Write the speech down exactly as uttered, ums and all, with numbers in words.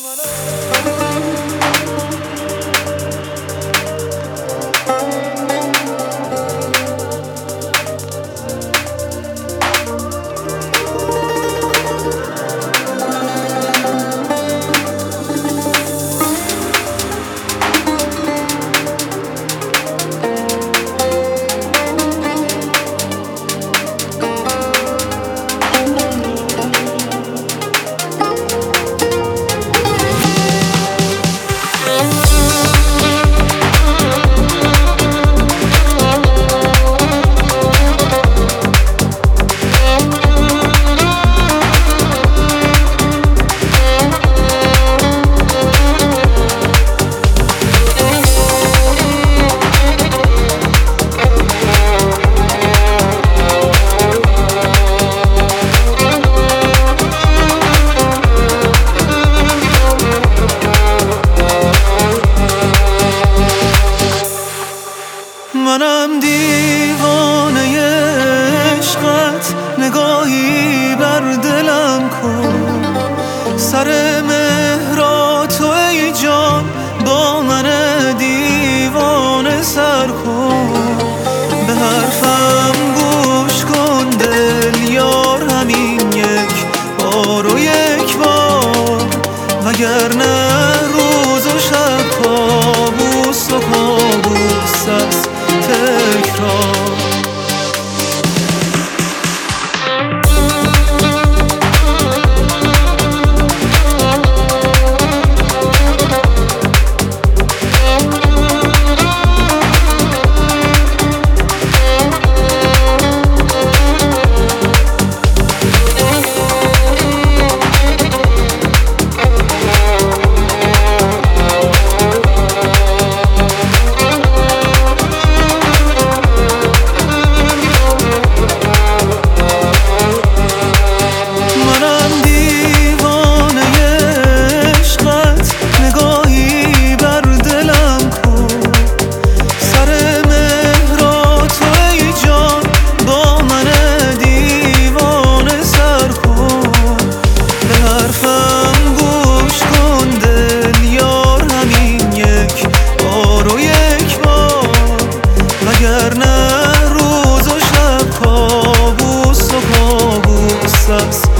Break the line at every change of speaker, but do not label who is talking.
منم دیوانه عشقت، نگاهی بر دلم کن. سر مهرات تو ای جان، با من دیوانه سر کن. به حرفم گوش کن دل یار، همین یک بار و یک بار، وگرنه روز و شب کابوس و کابوس است تکرار. وگرنه روز و شب کابوس و کابوس است